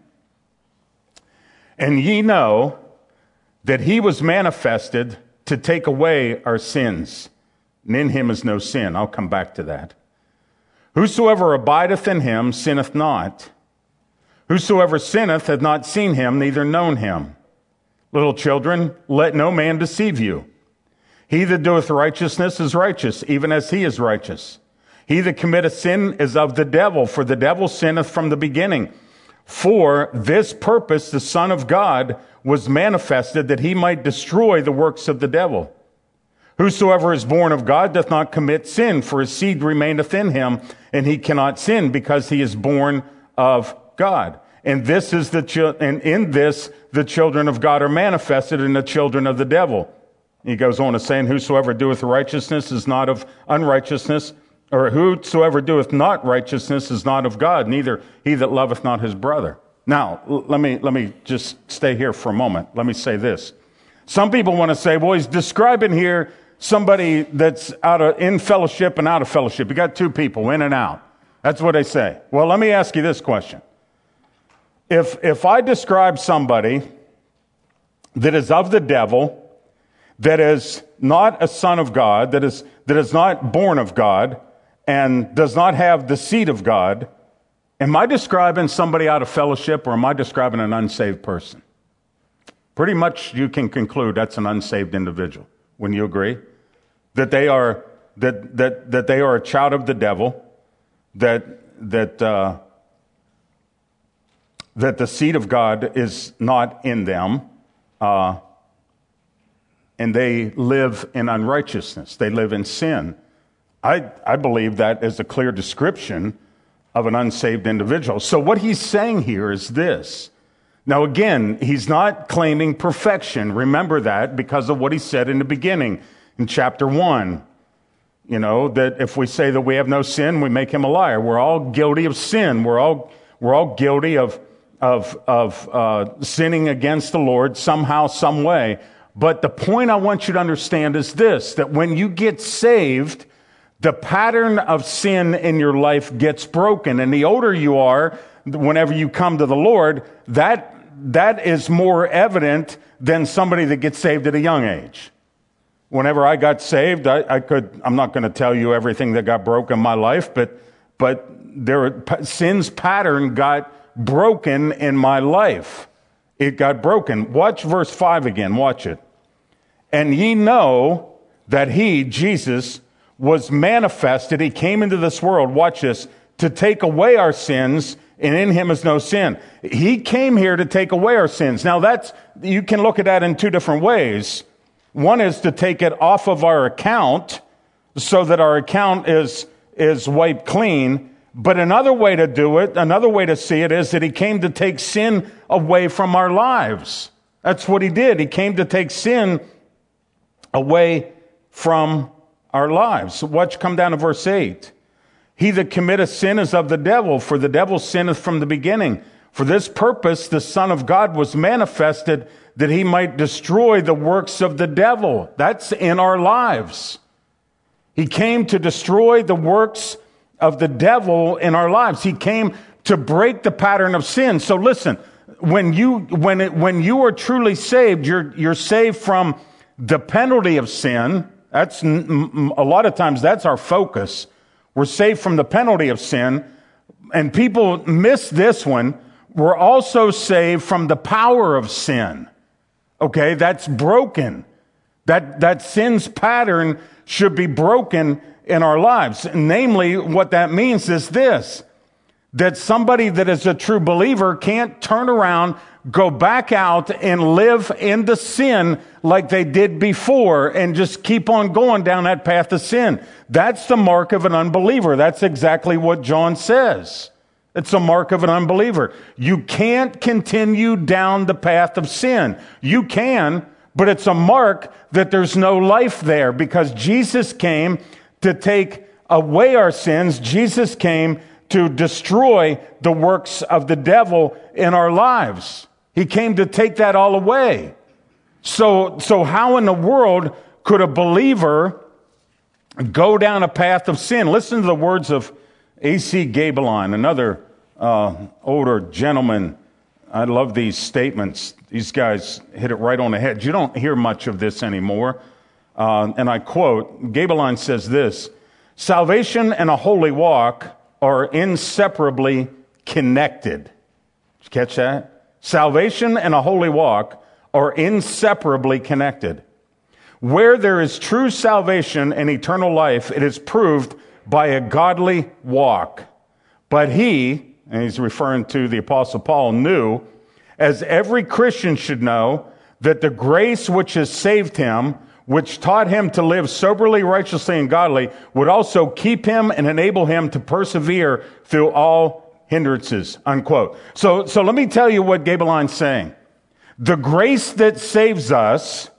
Speaker 1: And ye know that he was manifested to take away our sins, and in him is no sin. I'll come back to that. Whosoever abideth in him sinneth not. Whosoever sinneth hath not seen him, neither known him. Little children, let no man deceive you. He that doeth righteousness is righteous, even as he is righteous. He that committeth sin is of the devil, for the devil sinneth from the beginning. For this purpose the Son of God was manifested, that he might destroy the works of the devil. Whosoever is born of God doth not commit sin, for his seed remaineth in him, and he cannot sin, because he is born of God. And this is the chi- and in this the children of God are manifested, and the children of the devil. He goes on to saying, whosoever doeth righteousness is not of unrighteousness, or whosoever doeth not righteousness is not of God, neither he that loveth not his brother. Now, let me let me just stay here for a moment. Let me say this. Some people want to say, well, he's describing here somebody that's out of in fellowship and out of fellowship. You got two people, in and out. That's what they say. Well, let me ask you this question. If if I describe somebody that is of the devil, that is not a son of God, that is that is not born of God, and does not have the seed of God, am I describing somebody out of fellowship, or am I describing an unsaved person? Pretty much you can conclude that's an unsaved individual. Wouldn't you agree? That they are that that that they are a child of the devil, that that uh, that the seed of God is not in them, uh, and they live in unrighteousness. They live in sin. I I believe that is a clear description of an unsaved individual. So what he's saying here is this. Now again, he's not claiming perfection. Remember that, because of what he said in the beginning, in chapter one. You know, that if we say that we have no sin, we make him a liar. We're all guilty of sin. We're all we're all guilty of of of uh, sinning against the Lord somehow, some way. But the point I want you to understand is this: that when you get saved, the pattern of sin in your life gets broken. And the older you are, whenever you come to the Lord, that that is more evident than somebody that gets saved at a young age. Whenever I got saved, I, I could, I'm not going to tell you everything that got broken in my life, but, but there, sin's pattern got broken in my life. It got broken. Watch verse five again. Watch it. And ye know that he, Jesus, was manifested. He came into this world. Watch this. To take away our sins, and in him is no sin. He came here to take away our sins. Now that's, you can look at that in two different ways. One is to take it off of our account so that our account is, is wiped clean. But another way to do it, another way to see it, is that he came to take sin away from our lives. That's what he did. He came to take sin away from our lives. Watch, come down to verse eight. He that committeth sin is of the devil, for the devil sinneth from the beginning. For this purpose, the Son of God was manifested that he might destroy the works of the devil. That's in our lives. He came to destroy the works of the devil in our lives. He came to break the pattern of sin. So listen, when you when it, when you are truly saved, you're you're saved from the penalty of sin. That's a lot of times that's our focus. We're saved from the penalty of sin, and people miss this one. We're also saved from the power of sin. Okay, that's broken. That that sin's pattern should be broken in our lives. Namely, what that means is this: that somebody that is a true believer can't turn around, go back out and live in the sin like they did before and just keep on going down that path of sin. That's the mark of an unbeliever. That's exactly what John says. It's a mark of an unbeliever. You can't continue down the path of sin. You can, but it's a mark that there's no life there, because Jesus came to take away our sins. Jesus came to destroy the works of the devil in our lives. He came to take that all away. So, so how in the world could a believer go down a path of sin? Listen to the words of A C Gaebelein, another uh, older gentleman. I love these statements. These guys hit it right on the head. You don't hear much of this anymore. Uh, and I quote, Gaebelein says this: salvation and a holy walk are inseparably connected. Did you catch that? Salvation and a holy walk are inseparably connected. Where there is true salvation and eternal life, it is proved by a godly walk. But he, and he's referring to the Apostle Paul, knew, as every Christian should know, that the grace which has saved him, which taught him to live soberly, righteously, and godly, would also keep him and enable him to persevere through all hindrances, unquote. So, so let me tell you what Gaebelein's saying. The grace that saves us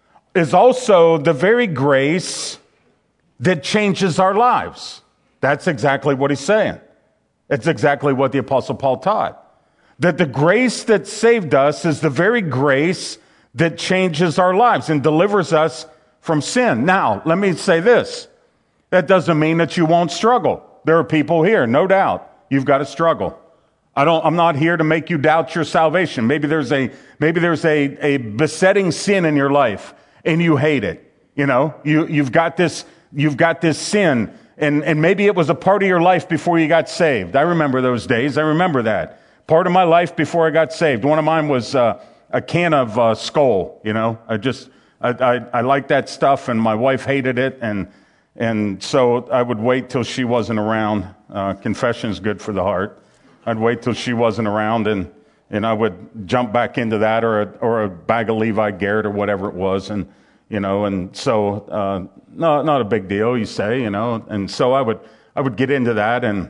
Speaker 1: is also the very grace that changes our lives. That's exactly what he's saying. It's exactly what the Apostle Paul taught. That the grace that saved us is the very grace that changes our lives and delivers us from sin. Now, let me say this. That doesn't mean that you won't struggle. There are people here, no doubt. You've got to struggle. I don't, I'm not here to make you doubt your salvation. Maybe there's a, maybe there's a, a besetting sin in your life and you hate it. You know, you, you've got this, you've got this sin, and, and maybe it was a part of your life before you got saved. I remember those days. I remember that. Part of my life before I got saved. One of mine was, uh, a can of, uh, Skull, you know. I just, I, I, I liked that stuff, and my wife hated it, and, and so I would wait till she wasn't around. Uh, confession's good for the heart. I'd wait till she wasn't around, and, and I would jump back into that, or a, or a bag of Levi Garrett or whatever it was. And, you know, and so, uh, no, not a big deal, you say, you know. And so I would, I would get into that, and,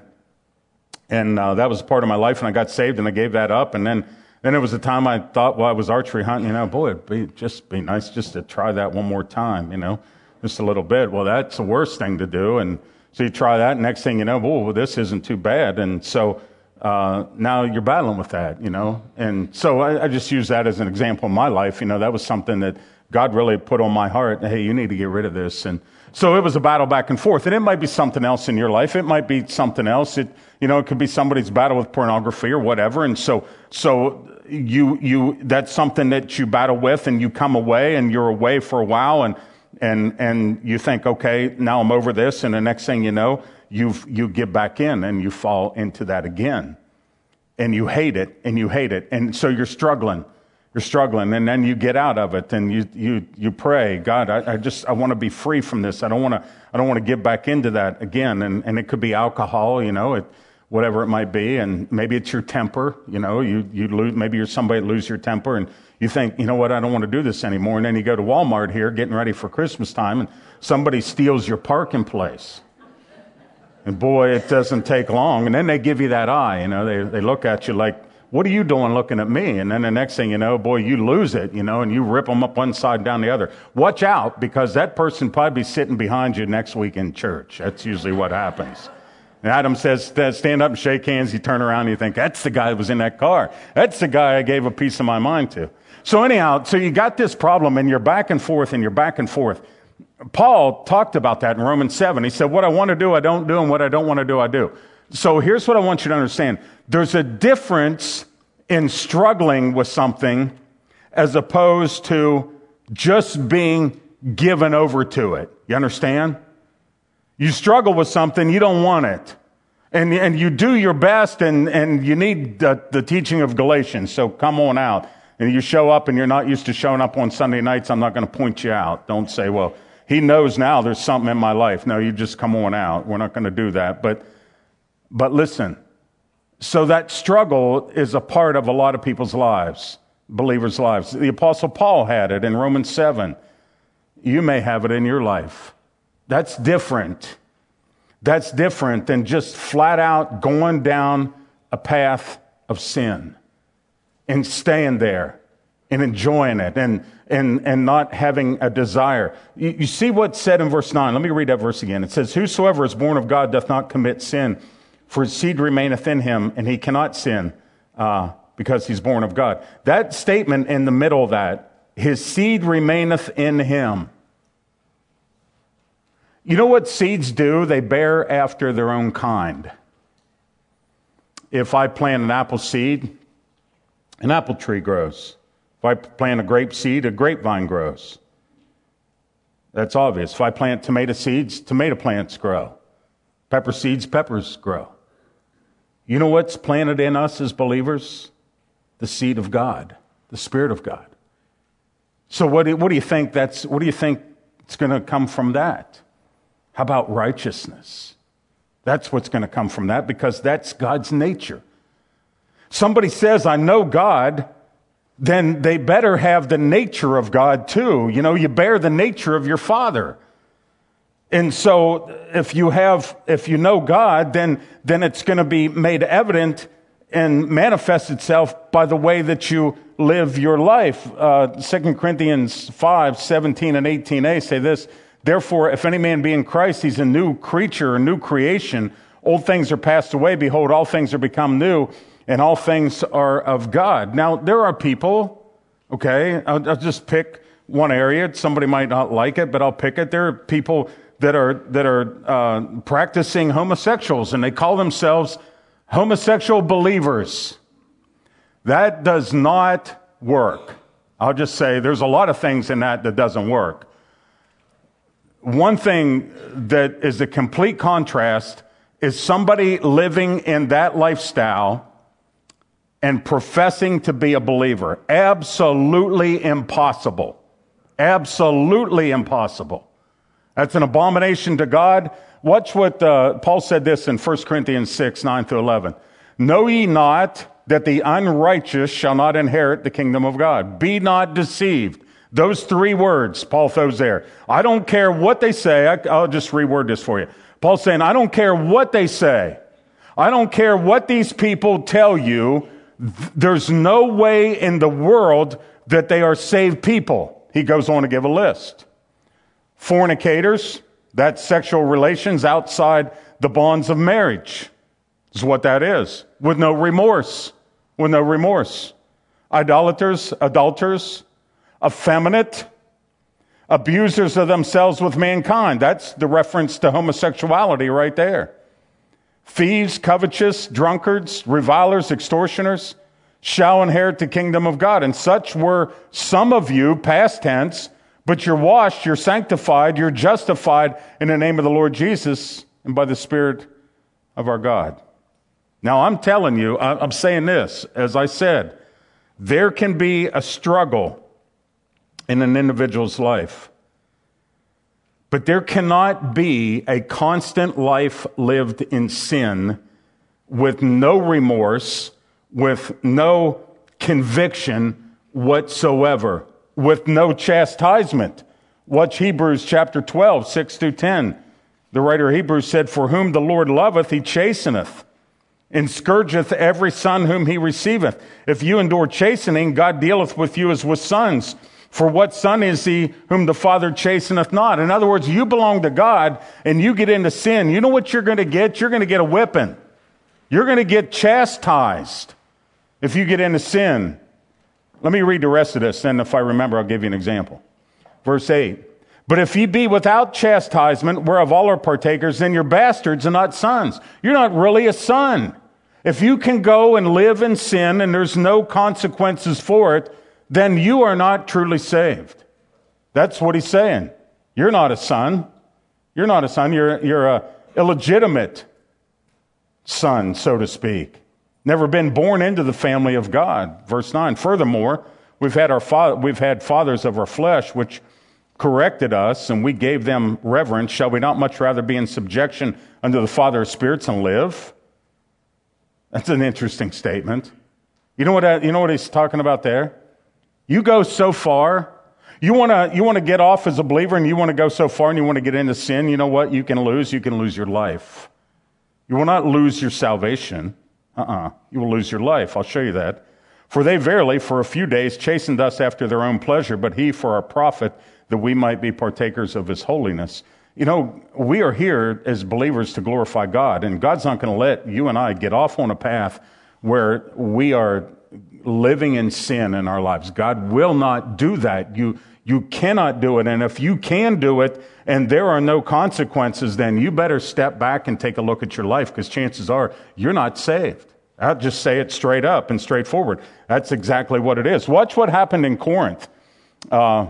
Speaker 1: and, uh, that was part of my life, and I got saved, and I gave that up. And then, then it was a time I thought, well, I was archery hunting, you know, boy, it'd be, just be nice just to try that one more time, you know, just a little bit. Well, that's the worst thing to do. And so you try that, and next thing you know, well, this isn't too bad. And so, Uh, now you're battling with that, you know. And so I, I just use that as an example in my life. You know, that was something that God really put on my heart. Hey, you need to get rid of this. And so it was a battle back and forth. And it might be something else in your life. It might be something else. It, you know, it could be somebody's battle with pornography or whatever. And so, so you, you, that's something that you battle with, and you come away, and you're away for a while, and, and, and you think, okay, now I'm over this. And the next thing you know, You've, you get back in, and you fall into that again, and you hate it, and you hate it. And so you're struggling, you're struggling. And then you get out of it, and you, you, you pray, God, I, I just, I want to be free from this. I don't want to, I don't want to get back into that again. And, and it could be alcohol, you know, it, whatever it might be. And maybe it's your temper, you know, you, you lose, maybe you're somebody that lose your temper, and you think, you know what, I don't want to do this anymore. And then you go to Walmart here, getting ready for Christmas time, and somebody steals your parking place. And boy, it doesn't take long. And then they give you that eye, you know, they, they look at you like, what are you doing looking at me? And then the next thing you know, boy, you lose it, you know, and you rip them up one side and down the other. Watch out, because that person probably be sitting behind you next week in church. That's usually what happens. And Adam says, stand up and shake hands. You turn around and you think, that's the guy that was in that car. That's the guy I gave a piece of my mind to. So anyhow, so you got this problem and you're back and forth and you're back and forth. Paul talked about that in Romans seven. He said, what I want to do, I don't do, and what I don't want to do, I do. So here's what I want you to understand. There's a difference in struggling with something as opposed to just being given over to it. You understand? You struggle with something, you don't want it. And, and you do your best, and, and you need the, the teaching of Galatians, so come on out. And you show up and you're not used to showing up on Sunday nights, I'm not going to point you out. Don't say, well, he knows now there's something in my life. No, you just come on out. We're not going to do that. But, but listen, so that struggle is a part of a lot of people's lives, believers' lives. The Apostle Paul had it in Romans seven. You may have it in your life. That's different. That's different than just flat out going down a path of sin and staying there and enjoying it and, and, and not having a desire. You, you see what's said in verse nine. Let me read that verse again. It says, whosoever is born of God doth not commit sin, for his seed remaineth in him, and he cannot sin uh, because he's born of God. That statement in the middle of that, his seed remaineth in him. You know what seeds do? They bear after their own kind. If I plant an apple seed, an apple tree grows. If I plant a grape seed, a grapevine grows. That's obvious. If I plant tomato seeds, tomato plants grow. Pepper seeds, peppers grow. You know what's planted in us as believers? The seed of God, the Spirit of God. So what do, what do you think that's, what do you think is going to come from that? How about righteousness? That's what's going to come from that, because that's God's nature. Somebody says, I know God, then they better have the nature of God too. You know, you bear the nature of your Father. And so if you have, if you know God, then, then it's going to be made evident and manifest itself by the way that you live your life. Uh, Second Corinthians five, seventeen and eighteen a say this, therefore, if any man be in Christ, he's a new creature, a new creation. Old things are passed away. Behold, all things are become new, and all things are of God. Now, there are people, okay, I'll, I'll just pick one area. Somebody might not like it, but I'll pick it. There are people that are, that are uh, practicing homosexuals, and they call themselves homosexual believers. That does not work. I'll just say there's a lot of things in that that doesn't work. One thing that is a complete contrast is somebody living in that lifestyle and professing to be a believer. Absolutely impossible. Absolutely impossible. That's an abomination to God. Watch what uh, Paul said this in First Corinthians six, nine through eleven. Know ye not that the unrighteous shall not inherit the kingdom of God? Be not deceived. Those three words Paul throws there. I don't care what they say. I, I'll just reword this for you. Paul's saying, I don't care what they say. I don't care what these people tell you. There's no way in the world that they are saved people. He goes on to give a list. Fornicators, that's sexual relations outside the bonds of marriage, is what that is. With no remorse. With no remorse. Idolaters, adulterers, effeminate, abusers of themselves with mankind. That's the reference to homosexuality right there. Thieves, covetous, drunkards, revilers, extortioners shall inherit the kingdom of God. And such were some of you, past tense, but you're washed, you're sanctified, you're justified in the name of the Lord Jesus and by the Spirit of our God. Now, I'm telling you, I'm saying this, as I said, there can be a struggle in an individual's life. But there cannot be a constant life lived in sin with no remorse, with no conviction whatsoever, with no chastisement. Watch Hebrews chapter twelve, six through ten. The writer of Hebrews said, for whom the Lord loveth, he chasteneth, and scourgeth every son whom he receiveth. If you endure chastening, God dealeth with you as with sons. For what son is he whom the Father chasteneth not? In other words, you belong to God and you get into sin. You know what you're going to get? You're going to get a whipping. You're going to get chastised if you get into sin. Let me read the rest of this, and if I remember, I'll give you an example. Verse eight. But if ye be without chastisement, whereof all are partakers, then you're bastards and not sons. You're not really a son. If you can go and live in sin and there's no consequences for it, then you are not truly saved. That's what he's saying. You're not a son. You're not a son. You're, you're a illegitimate son, so to speak. Never been born into the family of God. Verse nine. Furthermore, we've had our fa- we've had fathers of our flesh, which corrected us, and we gave them reverence. Shall we not much rather be in subjection unto the Father of spirits and live? That's an interesting statement. You know what? I, you know what he's talking about there? You go so far. You want to you want to get off as a believer, and you want to go so far, and you want to get into sin. You know what? You can lose. You can lose your life. You will not lose your salvation. Uh-uh. You will lose your life. I'll show you that. For they verily, for a few days, chastened us after their own pleasure, but he for our profit, that we might be partakers of his holiness. You know, we are here as believers to glorify God, and God's not going to let you and I get off on a path where we are living in sin in our lives. God will not do that. You, you cannot do it. And if you can do it and there are no consequences, then you better step back and take a look at your life, because chances are you're not saved. I'll just say it straight up and straightforward. That's exactly what it is. Watch what happened in Corinth. Uh,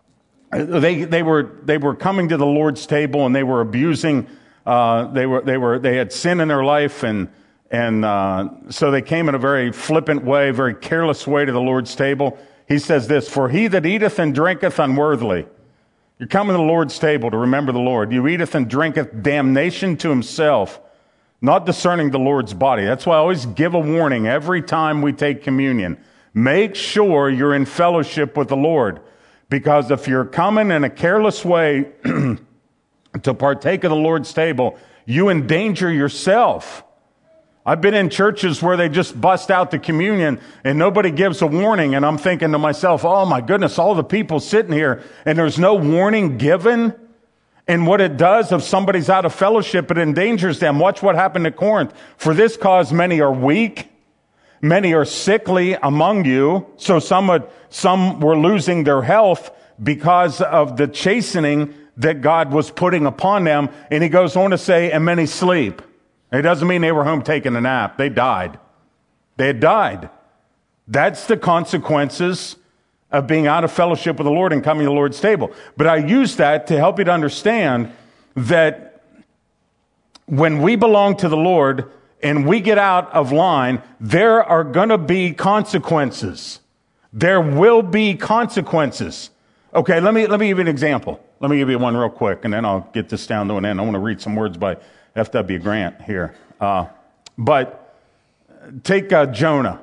Speaker 1: they, they were, they were coming to the Lord's table and they were abusing, uh, they were, they were, they had sin in their life, and And uh, so they came in a very flippant way, very careless way to the Lord's table. He says this, for he that eateth and drinketh unworthily. You're coming to the Lord's table to remember the Lord. You eateth and drinketh damnation to himself, not discerning the Lord's body. That's why I always give a warning every time we take communion. Make sure you're in fellowship with the Lord. Because if you're coming in a careless way to partake of the Lord's table, you endanger yourself. I've been in churches where they just bust out the communion and nobody gives a warning. And I'm thinking to myself, oh my goodness, all the people sitting here and there's no warning given. And what it does, if somebody's out of fellowship, it endangers them. Watch what happened at Corinth. For this cause many are weak, many are sickly among you. So some, would, some were losing their health because of the chastening that God was putting upon them. And he goes on to say, and many sleep. It doesn't mean they were home taking a nap. They died. They had died. That's the consequences of being out of fellowship with the Lord and coming to the Lord's table. But I use that to help you to understand that when we belong to the Lord and we get out of line, there are going to be consequences. There will be consequences. Okay, let me, let me give you an example. Let me give you one real quick, and then I'll get this down to an end. I want to read some words by F W Grant here. Uh, but take uh, Jonah.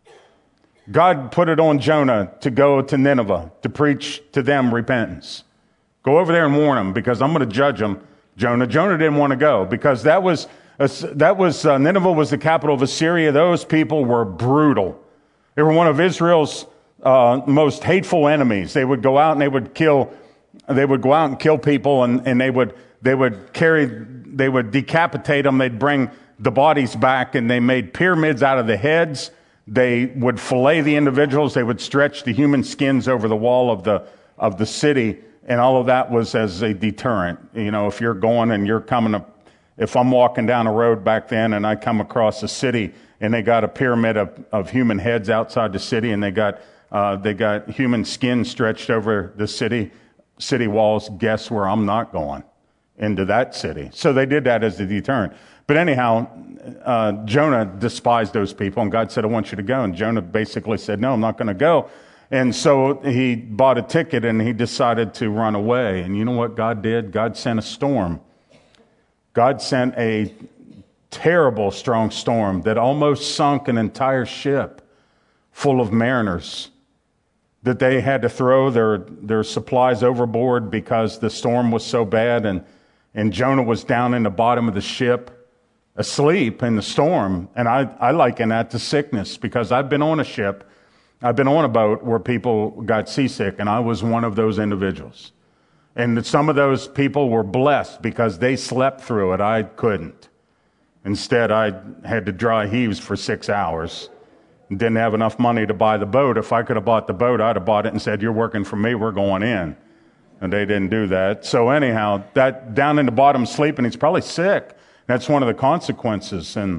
Speaker 1: God put it on Jonah to go to Nineveh to preach to them repentance. Go over there and warn them, because I'm going to judge them. Jonah. Jonah didn't want to go because that was uh, that was uh, Nineveh was the capital of Assyria. Those people were brutal. They were one of Israel's uh, most hateful enemies. They would go out and they would kill. They would go out and kill people, and, and they would they would carry. They would decapitate them. They'd bring the bodies back, and they made pyramids out of the heads. They would fillet the individuals. They would stretch the human skins over the wall of the of the city, and all of that was as a deterrent. You know, if you're going and you're coming up, if I'm walking down a road back then and I come across a city and they got a pyramid of, of human heads outside the city, and they got uh, they got human skin stretched over the city city walls, guess where I'm not going? Into that city. So they did that as a deterrent. But anyhow, uh, Jonah despised those people, and God said, I want you to go. And Jonah basically said, no, I'm not going to go. And so he bought a ticket and he decided to run away. And you know what God did? God sent a storm. God sent a terrible, strong storm that almost sunk an entire ship full of mariners, that they had to throw their, their supplies overboard because the storm was so bad. And And Jonah was down in the bottom of the ship, asleep in the storm. And I, I liken that to sickness, because I've been on a ship I've been on a boat where people got seasick, and I was one of those individuals. And some of those people were blessed because they slept through it. I couldn't. Instead, I had to dry heaves for six hours. Didn't have enough money to buy the boat. If I could have bought the boat, I'd have bought it and said, "You're working for me, we're going in." And they didn't do that. So anyhow, that down in the bottom sleeping, he's probably sick. That's one of the consequences. And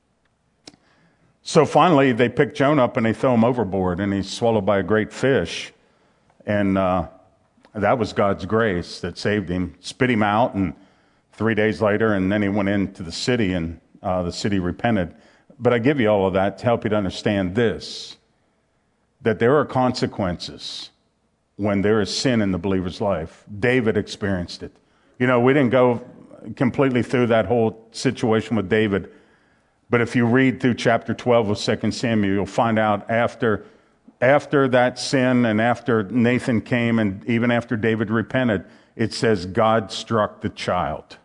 Speaker 1: so finally, they pick Jonah up and they throw him overboard, and he's swallowed by a great fish. And uh, that was God's grace that saved him. Spit him out, and three days later, and then he went into the city, and uh, the city repented. But I give you all of that to help you to understand this, that there are consequences when there is sin in the believer's life. David experienced it. You know, we didn't go completely through that whole situation with David, but if you read through chapter twelve of Second Samuel, you'll find out after after that sin and after Nathan came and even after David repented, it says God struck the child.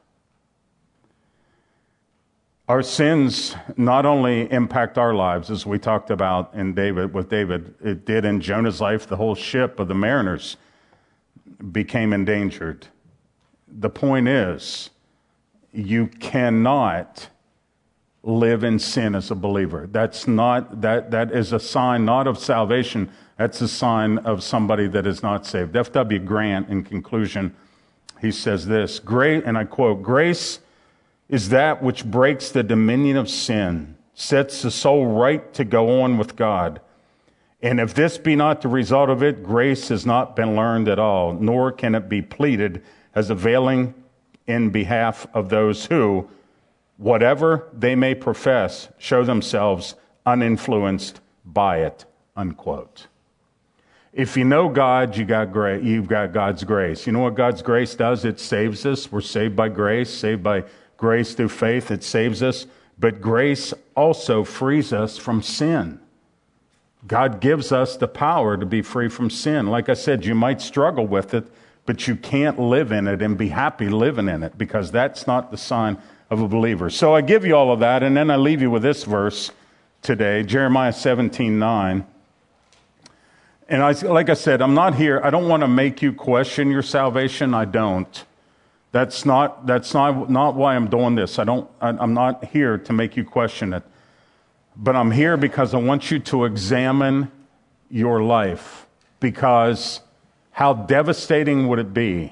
Speaker 1: Our sins not only impact our lives, as we talked about in David with David, it did in Jonah's life. The whole ship of the mariners became endangered. The point is, you cannot live in sin as a believer. That's not that that is a sign not of salvation. That's a sign of somebody that is not saved. F W Grant, in conclusion, he says this, "Great," and I quote, "Grace is that which breaks the dominion of sin, sets the soul right to go on with God. And if this be not the result of it, grace has not been learned at all, nor can it be pleaded as availing in behalf of those who, whatever they may profess, show themselves uninfluenced by it," unquote. If you know God, you got gra- you've got God's grace. You know what God's grace does? It saves us. We're saved by grace, saved by grace through faith. It saves us. But grace also frees us from sin. God gives us the power to be free from sin. Like I said, you might struggle with it, but you can't live in it and be happy living in it, because that's not the sign of a believer. So I give you all of that, and then I leave you with this verse today, Jeremiah seventeen nine. And I, like I said, I'm not here, I don't want to make you question your salvation. I don't. That's not, that's not, not why I'm doing this. I don't, I, I'm not here to make you question it. But I'm here because I want you to examine your life, because how devastating would it be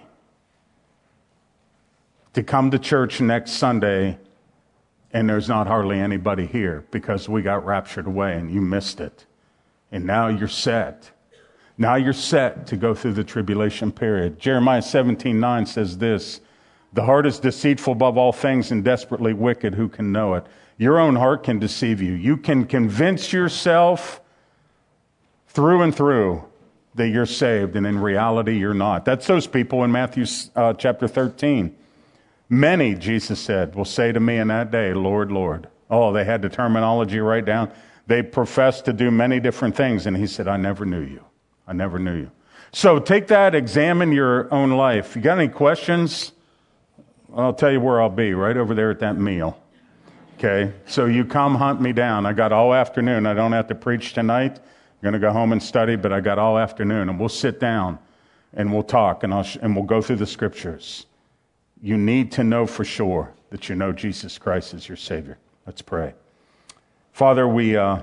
Speaker 1: to come to church next Sunday and there's not hardly anybody here because we got raptured away and you missed it. And now you're set. Now you're set to go through the tribulation period. Jeremiah seventeen nine says this, "The heart is deceitful above all things and desperately wicked. Who can know it?" Your own heart can deceive you. You can convince yourself through and through that you're saved, and in reality, you're not. That's those people in Matthew uh, chapter thirteen. "Many," Jesus said, "will say to me in that day, 'Lord, Lord.'" Oh, they had the terminology right down. They professed to do many different things, and he said, "I never knew you. I never knew you." So take that, examine your own life. You got any questions? I'll tell you where I'll be, right over there at that meal. Okay, so you come hunt me down. I got all afternoon. I don't have to preach tonight. I'm going to go home and study, but I got all afternoon, and we'll sit down and we'll talk, and I'll sh- and we'll go through the scriptures. You need to know for sure that you know Jesus Christ is your Savior. Let's pray. Father, we uh,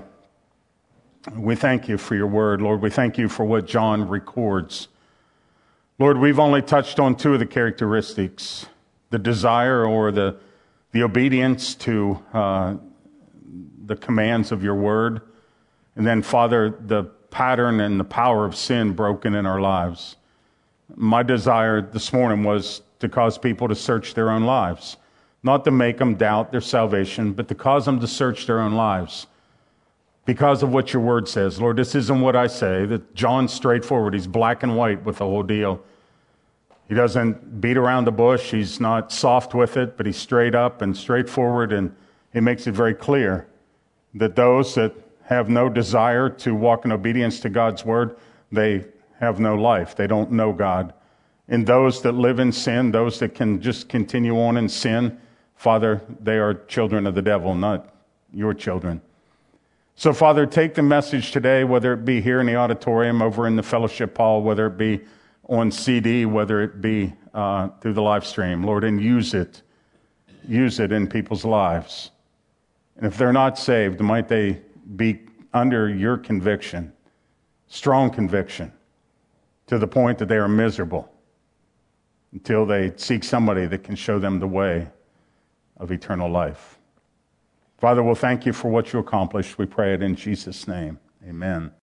Speaker 1: we thank you for your word. Lord, we thank you for what John records. Lord, we've only touched on two of the characteristics, the desire or the the obedience to uh, the commands of your word, and then, Father, the pattern and the power of sin broken in our lives. My desire this morning was to cause people to search their own lives, not to make them doubt their salvation, but to cause them to search their own lives because of what your word says. Lord, this isn't what I say. That John's straightforward. He's black and white with the whole deal. He doesn't beat around the bush. He's not soft with it, but he's straight up and straightforward, and he makes it very clear that those that have no desire to walk in obedience to God's word, they have no life. They don't know God. And those that live in sin, those that can just continue on in sin, Father, they are children of the devil, not your children. So, Father, take the message today, whether it be here in the auditorium, over in the fellowship hall, whether it be on C D, whether it be uh, through the live stream, Lord, and use it. Use it in people's lives. And if they're not saved, might they be under your conviction, strong conviction, to the point that they are miserable until they seek somebody that can show them the way of eternal life. Father, we'll thank you for what you accomplished. We pray it in Jesus' name. Amen.